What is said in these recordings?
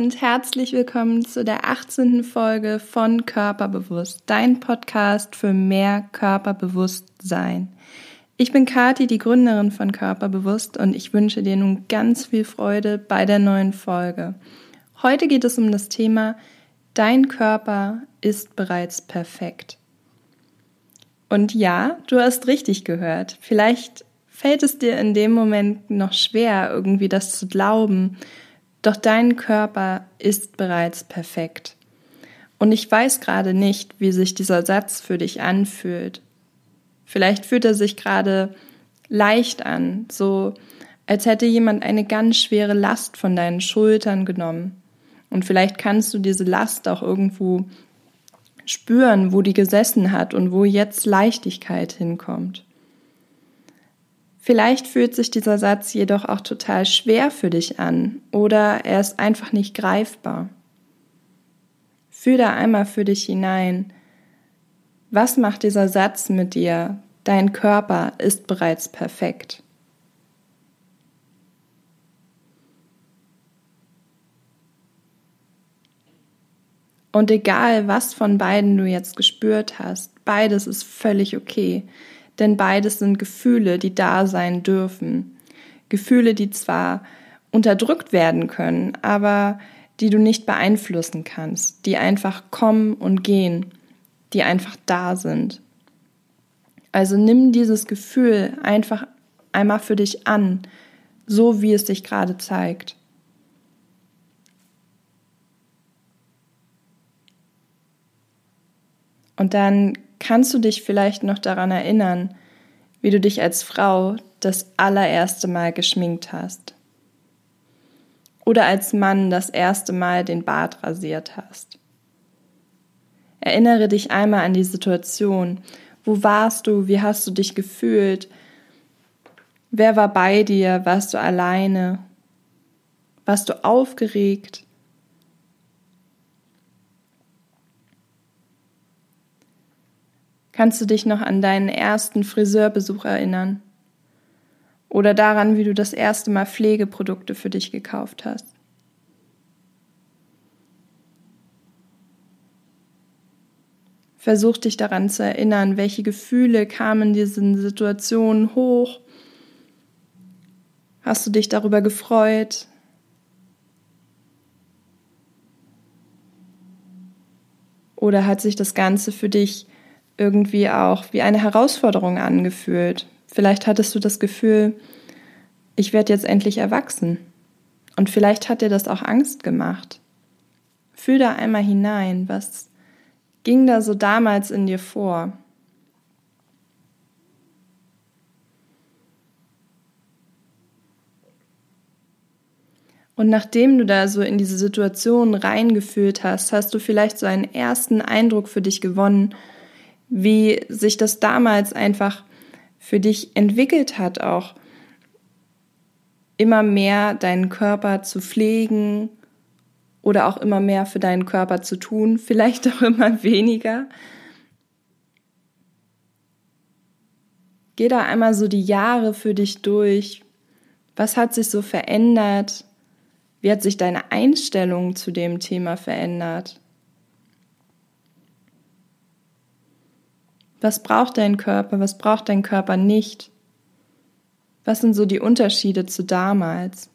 und herzlich willkommen zu der 18. Folge von Körperbewusst, dein Podcast für mehr Körperbewusstsein. Ich bin Kathi, die Gründerin von Körperbewusst, und ich wünsche dir nun ganz viel Freude bei der neuen Folge. Heute geht es um das Thema: Dein Körper ist bereits perfekt. Und ja, du hast richtig gehört. Vielleicht fällt es dir in dem Moment noch schwer, irgendwie das zu glauben. Doch dein Körper ist bereits perfekt. Und ich weiß gerade nicht, wie sich dieser Satz für dich anfühlt. Vielleicht fühlt er sich gerade leicht an, so als hätte jemand eine ganz schwere Last von deinen Schultern genommen. Und vielleicht kannst du diese Last auch irgendwo spüren, wo die gesessen hat und wo jetzt Leichtigkeit hinkommt. Vielleicht fühlt sich dieser Satz jedoch auch total schwer für dich an oder er ist einfach nicht greifbar. Fühl da einmal für dich hinein. Was macht dieser Satz mit dir? Dein Körper ist bereits perfekt. Und egal, was von beiden du jetzt gespürt hast, beides ist völlig okay. Denn beides sind Gefühle, die da sein dürfen. Gefühle, die zwar unterdrückt werden können, aber die du nicht beeinflussen kannst, die einfach kommen und gehen, die einfach da sind. Also nimm dieses Gefühl einfach einmal für dich an, so wie es sich gerade zeigt. Und dann kannst du dich vielleicht noch daran erinnern, wie du dich als Frau das allererste Mal geschminkt hast. Oder als Mann das erste Mal den Bart rasiert hast. Erinnere dich einmal an die Situation. Wo warst du? Wie hast du dich gefühlt? Wer war bei dir? Warst du alleine? Warst du aufgeregt? Kannst du dich noch an deinen ersten Friseurbesuch erinnern? Oder daran, wie du das erste Mal Pflegeprodukte für dich gekauft hast? Versuch dich daran zu erinnern, welche Gefühle kamen in diesen Situationen hoch. Hast du dich darüber gefreut? Oder hat sich das Ganze für dich irgendwie auch wie eine Herausforderung angefühlt? Vielleicht hattest du das Gefühl, ich werde jetzt endlich erwachsen. Und vielleicht hat dir das auch Angst gemacht. Fühl da einmal hinein, was ging da so damals in dir vor? Und nachdem du da so in diese Situation reingefühlt hast, hast du vielleicht so einen ersten Eindruck für dich gewonnen, wie sich das damals einfach für dich entwickelt hat, auch immer mehr deinen Körper zu pflegen oder auch immer mehr für deinen Körper zu tun, vielleicht auch immer weniger. Geh da einmal so die Jahre für dich durch. Was hat sich so verändert? Wie hat sich deine Einstellung zu dem Thema verändert? Was braucht dein Körper? Was braucht dein Körper nicht? Was sind so die Unterschiede zu damals?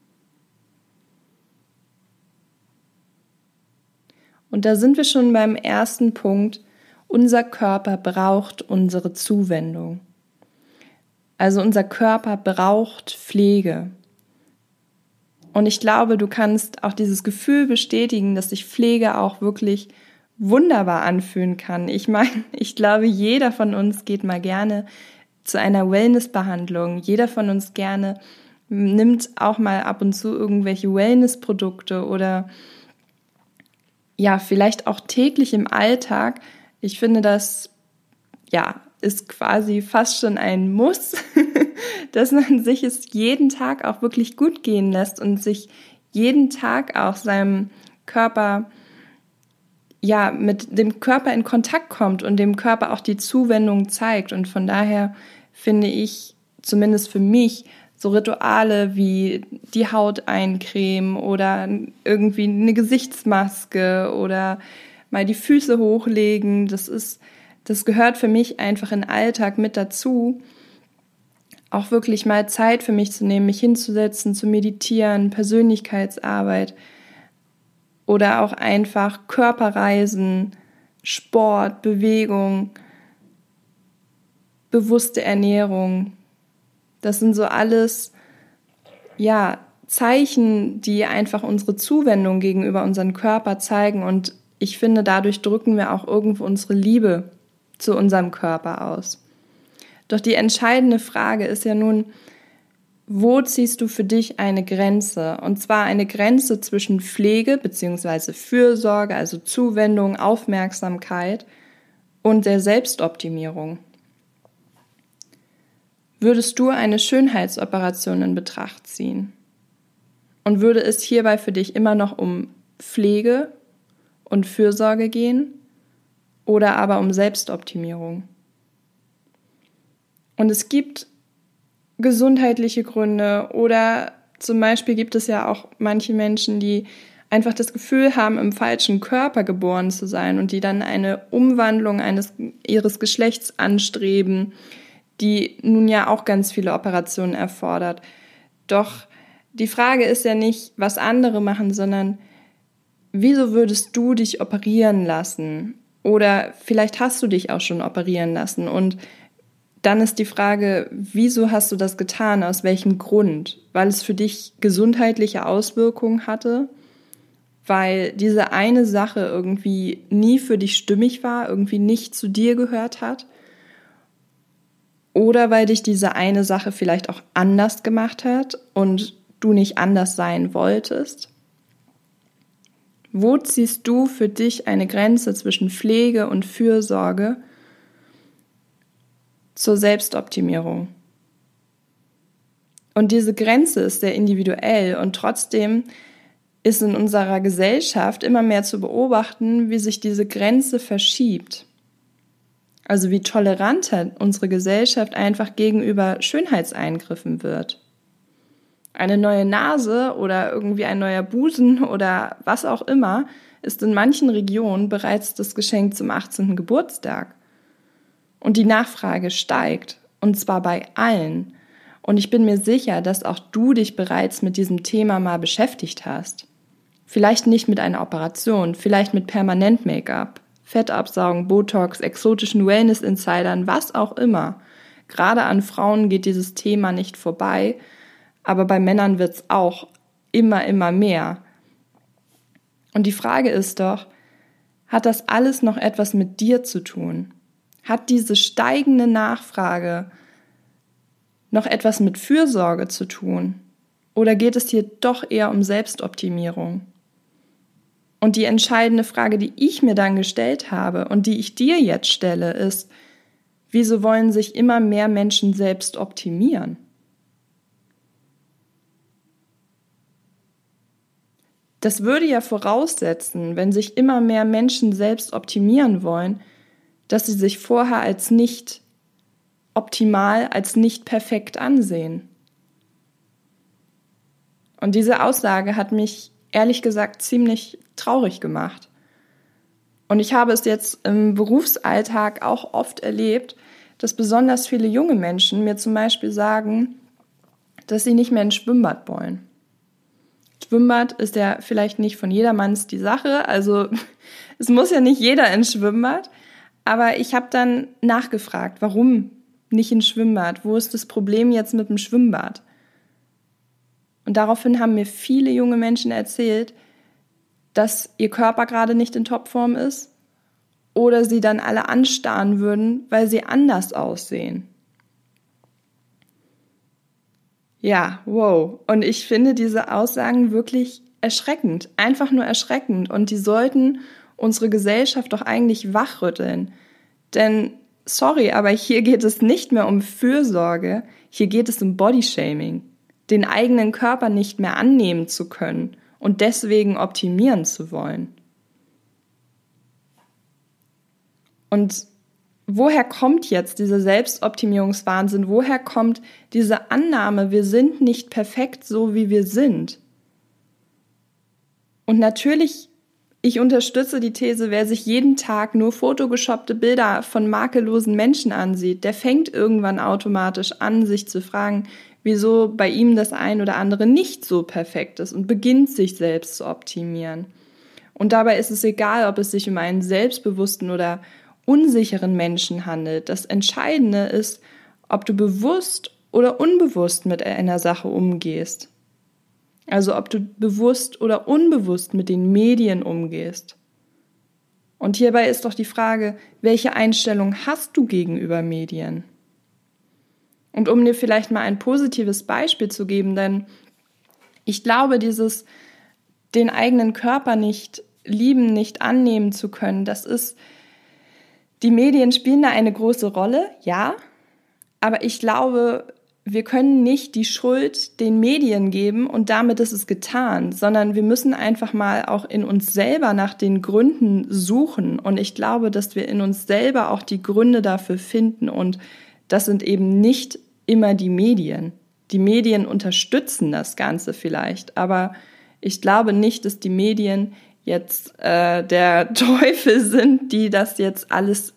Und da sind wir schon beim ersten Punkt. Unser Körper braucht unsere Zuwendung. Also unser Körper braucht Pflege. Und ich glaube, du kannst auch dieses Gefühl bestätigen, dass sich Pflege auch wirklich wunderbar anfühlen kann. Ich meine, ich glaube, jeder von uns geht mal gerne zu einer Wellnessbehandlung. Jeder von uns gerne nimmt auch mal ab und zu irgendwelche Wellnessprodukte oder ja, vielleicht auch täglich im Alltag. Ich finde, das ist quasi fast schon ein Muss, dass man sich es jeden Tag auch wirklich gut gehen lässt und sich jeden Tag auch seinem Körper mit dem Körper in Kontakt kommt und dem Körper auch die Zuwendung zeigt. Und von daher finde ich, zumindest für mich, So Rituale wie die Haut eincremen oder irgendwie eine Gesichtsmaske oder mal die Füße hochlegen. Das gehört für mich einfach in den Alltag mit dazu. Auch wirklich mal Zeit für mich zu nehmen, mich hinzusetzen, zu meditieren, Persönlichkeitsarbeit oder auch einfach Körperreisen, Sport, Bewegung, bewusste Ernährung. Das sind so alles, Zeichen, die einfach unsere Zuwendung gegenüber unserem Körper zeigen. Und ich finde, dadurch drücken wir auch irgendwo unsere Liebe zu unserem Körper aus. Doch die entscheidende Frage ist ja nun, wo ziehst du für dich eine Grenze? Und zwar eine Grenze zwischen Pflege bzw. Fürsorge, also Zuwendung, Aufmerksamkeit und der Selbstoptimierung. Würdest du eine Schönheitsoperation in Betracht ziehen? Und würde es hierbei für dich immer noch um Pflege und Fürsorge gehen oder aber um Selbstoptimierung? Und es gibt gesundheitliche Gründe oder zum Beispiel gibt es ja auch manche Menschen, die einfach das Gefühl haben, im falschen Körper geboren zu sein und die dann eine Umwandlung ihres Geschlechts anstreben, die nun ja auch ganz viele Operationen erfordert. Doch die Frage ist ja nicht, was andere machen, sondern wieso würdest du dich operieren lassen? Oder vielleicht hast du dich auch schon operieren lassen. Und dann ist die Frage, wieso hast du das getan? Aus welchem Grund? Weil es für dich gesundheitliche Auswirkungen hatte? Weil diese eine Sache irgendwie nie für dich stimmig war, irgendwie nicht zu dir gehört hat? Oder weil dich diese eine Sache vielleicht auch anders gemacht hat und du nicht anders sein wolltest? Wo ziehst du für dich eine Grenze zwischen Pflege und Fürsorge zur Selbstoptimierung? Und diese Grenze ist sehr individuell und trotzdem ist in unserer Gesellschaft immer mehr zu beobachten, wie sich diese Grenze verschiebt. Also wie toleranter unsere Gesellschaft einfach gegenüber Schönheitseingriffen wird. Eine neue Nase oder irgendwie ein neuer Busen oder was auch immer ist in manchen Regionen bereits das Geschenk zum 18. Geburtstag. Und die Nachfrage steigt, und zwar bei allen. Und ich bin mir sicher, dass auch du dich bereits mit diesem Thema mal beschäftigt hast. Vielleicht nicht mit einer Operation, vielleicht mit Permanent-Make-up. Fettabsaugen, Botox, exotischen Wellness-Insidern, was auch immer. Gerade an Frauen geht dieses Thema nicht vorbei, aber bei Männern wird es auch immer mehr. Und die Frage ist doch, hat das alles noch etwas mit dir zu tun? Hat diese steigende Nachfrage noch etwas mit Fürsorge zu tun? Oder geht es hier doch eher um Selbstoptimierung? Und die entscheidende Frage, die ich mir dann gestellt habe und die ich dir jetzt stelle, ist, wieso wollen sich immer mehr Menschen selbst optimieren? Das würde ja voraussetzen, wenn sich immer mehr Menschen selbst optimieren wollen, dass sie sich vorher als nicht optimal, als nicht perfekt ansehen. Und diese Aussage hat mich ehrlich gesagt ziemlich traurig gemacht. Und ich habe es jetzt im Berufsalltag auch oft erlebt, dass besonders viele junge Menschen mir zum Beispiel sagen, dass sie nicht mehr ins Schwimmbad wollen. Schwimmbad ist ja vielleicht nicht von jedermanns die Sache, also es muss ja nicht jeder ins Schwimmbad, aber ich habe dann nachgefragt, warum nicht ins Schwimmbad? Wo ist das Problem jetzt mit dem Schwimmbad? Und daraufhin haben mir viele junge Menschen erzählt, dass ihr Körper gerade nicht in Topform ist oder sie dann alle anstarren würden, weil sie anders aussehen. Ja, wow. Und ich finde diese Aussagen wirklich erschreckend, einfach nur erschreckend. Und die sollten unsere Gesellschaft doch eigentlich wachrütteln. Denn, sorry, aber hier geht es nicht mehr um Fürsorge, hier geht es um Bodyshaming. Den eigenen Körper nicht mehr annehmen zu können und deswegen optimieren zu wollen. Und woher kommt jetzt dieser Selbstoptimierungswahnsinn? Woher kommt diese Annahme, wir sind nicht perfekt so, wie wir sind? Und natürlich, ich unterstütze die These, wer sich jeden Tag nur photoshoppte Bilder von makellosen Menschen ansieht, der fängt irgendwann automatisch an, sich zu fragen, wieso bei ihm das ein oder andere nicht so perfekt ist und beginnt sich selbst zu optimieren. Und dabei ist es egal, ob es sich um einen selbstbewussten oder unsicheren Menschen handelt. Das Entscheidende ist, ob du bewusst oder unbewusst mit einer Sache umgehst. Also ob du bewusst oder unbewusst mit den Medien umgehst. Und hierbei ist doch die Frage, welche Einstellung hast du gegenüber Medien? Und um dir vielleicht mal ein positives Beispiel zu geben, denn ich glaube, den eigenen Körper nicht lieben, nicht annehmen zu können, die Medien spielen da eine große Rolle, ja, aber ich glaube, wir können nicht die Schuld den Medien geben und damit ist es getan, sondern wir müssen einfach mal auch in uns selber nach den Gründen suchen und ich glaube, dass wir in uns selber auch die Gründe dafür finden und das sind eben nicht immer die Medien. Die Medien unterstützen das Ganze vielleicht, aber ich glaube nicht, dass die Medien jetzt der Teufel sind, die das jetzt alles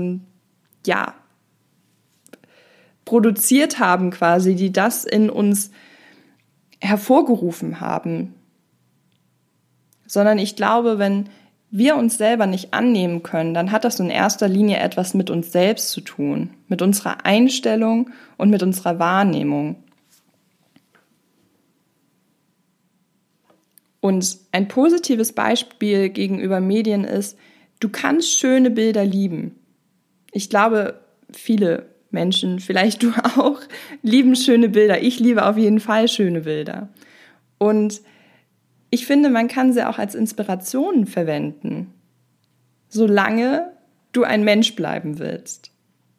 produziert haben quasi, die das in uns hervorgerufen haben. Sondern ich glaube, wenn wir uns selber nicht annehmen können, dann hat das in erster Linie etwas mit uns selbst zu tun, mit unserer Einstellung und mit unserer Wahrnehmung. Und ein positives Beispiel gegenüber Medien ist, du kannst schöne Bilder lieben. Ich glaube, viele Menschen, vielleicht du auch, lieben schöne Bilder. Ich liebe auf jeden Fall schöne Bilder. Und ich finde, man kann sie auch als Inspiration verwenden, solange du ein Mensch bleiben willst.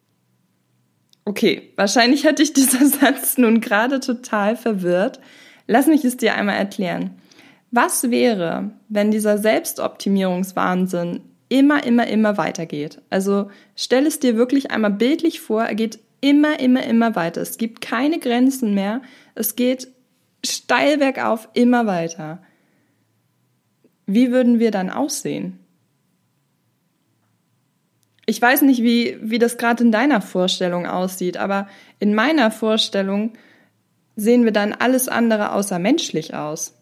Okay, wahrscheinlich hat dich dieser Satz nun gerade total verwirrt. Lass mich es dir einmal erklären. Was wäre, wenn dieser Selbstoptimierungswahnsinn immer weitergeht? Also stell es dir wirklich einmal bildlich vor, er geht immer weiter. Es gibt keine Grenzen mehr. Es geht steil bergauf immer weiter. Wie würden wir dann aussehen? Ich weiß nicht, wie das gerade in deiner Vorstellung aussieht, aber in meiner Vorstellung sehen wir dann alles andere außer menschlich aus.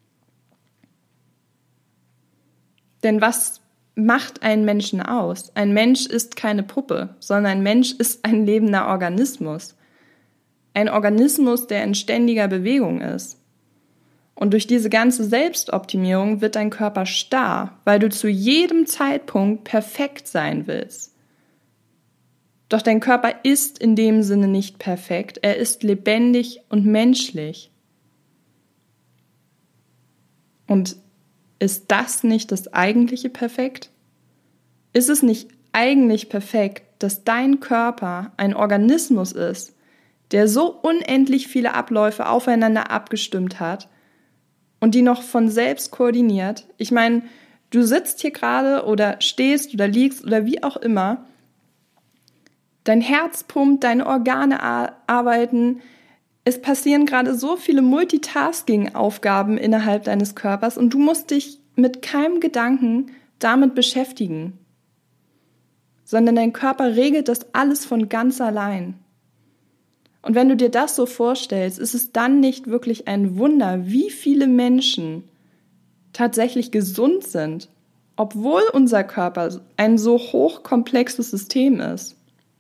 Denn was macht einen Menschen aus? Ein Mensch ist keine Puppe, sondern ein Mensch ist ein lebender Organismus. Ein Organismus, der in ständiger Bewegung ist. Und durch diese ganze Selbstoptimierung wird dein Körper starr, weil du zu jedem Zeitpunkt perfekt sein willst. Doch dein Körper ist in dem Sinne nicht perfekt, er ist lebendig und menschlich. Und ist das nicht das eigentliche Perfekt? Ist es nicht eigentlich perfekt, dass dein Körper ein Organismus ist, der so unendlich viele Abläufe aufeinander abgestimmt hat und die noch von selbst koordiniert? Ich meine, du sitzt hier gerade oder stehst oder liegst oder wie auch immer, dein Herz pumpt, deine Organe arbeiten, es passieren gerade so viele Multitasking-Aufgaben innerhalb deines Körpers und du musst dich mit keinem Gedanken damit beschäftigen, sondern dein Körper regelt das alles von ganz allein. Und wenn du dir das so vorstellst, ist es dann nicht wirklich ein Wunder, wie viele Menschen tatsächlich gesund sind, obwohl unser Körper ein so hochkomplexes System ist.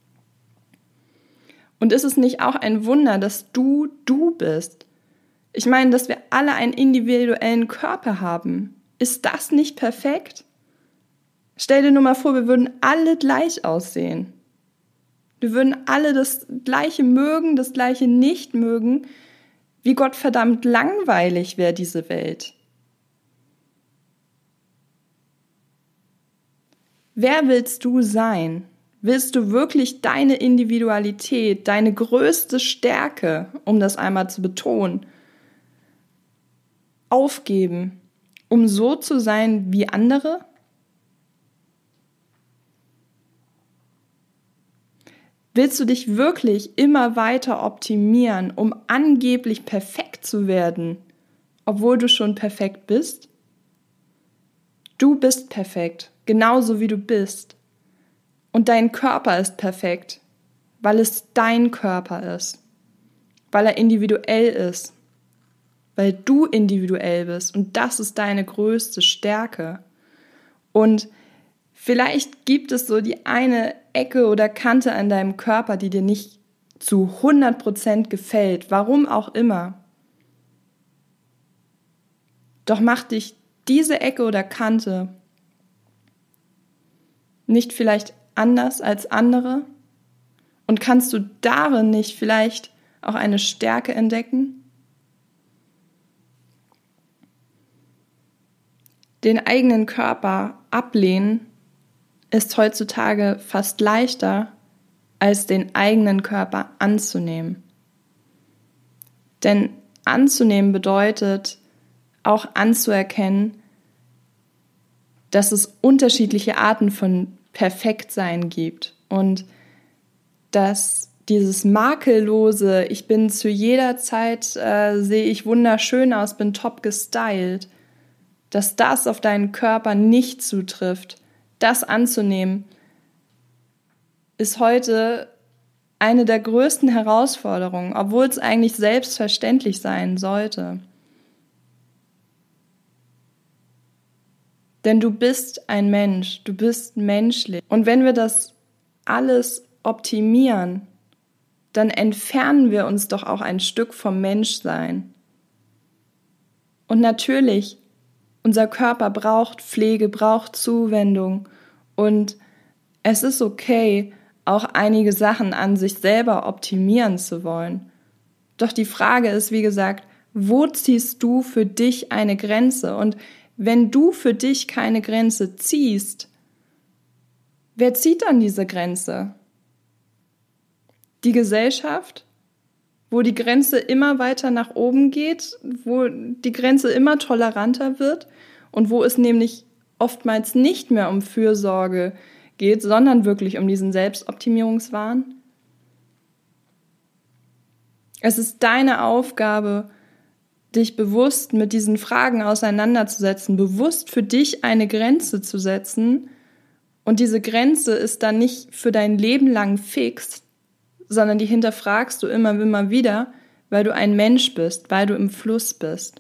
Und ist es nicht auch ein Wunder, dass du bist? Ich meine, dass wir alle einen individuellen Körper haben. Ist das nicht perfekt? Stell dir nur mal vor, wir würden alle gleich aussehen. Wir würden alle das Gleiche mögen, das Gleiche nicht mögen. Wie gottverdammt langweilig wäre diese Welt. Wer willst du sein? Willst du wirklich deine Individualität, deine größte Stärke, um das einmal zu betonen, aufgeben, um so zu sein wie andere? Willst du dich wirklich immer weiter optimieren, um angeblich perfekt zu werden, obwohl du schon perfekt bist? Du bist perfekt, genauso wie du bist. Und dein Körper ist perfekt, weil es dein Körper ist, weil er individuell ist, weil du individuell bist und das ist deine größte Stärke. Und vielleicht gibt es so die eine Ecke oder Kante an deinem Körper, die dir nicht zu 100% gefällt, warum auch immer. Doch macht dich diese Ecke oder Kante nicht vielleicht anders als andere? Und kannst du darin nicht vielleicht auch eine Stärke entdecken? Den eigenen Körper ablehnen ist heutzutage fast leichter, als den eigenen Körper anzunehmen. Denn anzunehmen bedeutet auch anzuerkennen, dass es unterschiedliche Arten von Perfektsein gibt und dass dieses makellose, ich bin zu jeder Zeit, sehe ich wunderschön aus, bin top gestylt, dass das auf deinen Körper nicht zutrifft, das anzunehmen, ist heute eine der größten Herausforderungen, obwohl es eigentlich selbstverständlich sein sollte. Denn du bist ein Mensch, du bist menschlich. Und wenn wir das alles optimieren, dann entfernen wir uns doch auch ein Stück vom Menschsein. Und natürlich, unser Körper braucht Pflege, braucht Zuwendung und es ist okay, auch einige Sachen an sich selber optimieren zu wollen. Doch die Frage ist, wie gesagt, wo ziehst du für dich eine Grenze? Und wenn du für dich keine Grenze ziehst, wer zieht dann diese Grenze? Die Gesellschaft, wo die Grenze immer weiter nach oben geht, wo die Grenze immer toleranter wird und wo es nämlich oftmals nicht mehr um Fürsorge geht, sondern wirklich um diesen Selbstoptimierungswahn. Es ist deine Aufgabe, dich bewusst mit diesen Fragen auseinanderzusetzen, bewusst für dich eine Grenze zu setzen. Und diese Grenze ist dann nicht für dein Leben lang fix, sondern die hinterfragst du immer wieder, weil du ein Mensch bist, weil du im Fluss bist.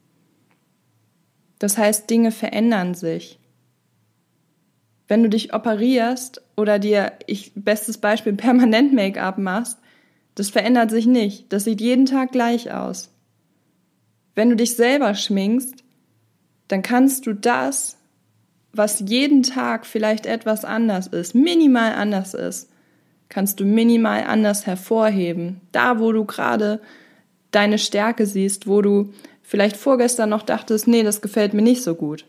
Das heißt, Dinge verändern sich. Wenn du dich operierst oder dir, bestes Beispiel, permanent Make-up machst, das verändert sich nicht. Das sieht jeden Tag gleich aus. Wenn du dich selber schminkst, dann kannst du das, was jeden Tag vielleicht etwas anders ist, minimal anders ist, kannst du minimal anders hervorheben. Da, wo du gerade deine Stärke siehst, wo du vielleicht vorgestern noch dachtest, nee, das gefällt mir nicht so gut.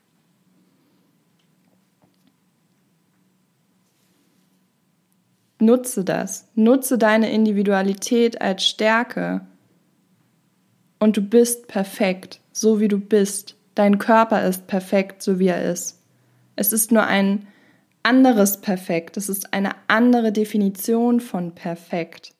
Nutze das. Nutze deine Individualität als Stärke. Und du bist perfekt, so wie du bist. Dein Körper ist perfekt, so wie er ist. Es ist nur ein anderes Perfekt. Es ist eine andere Definition von perfekt.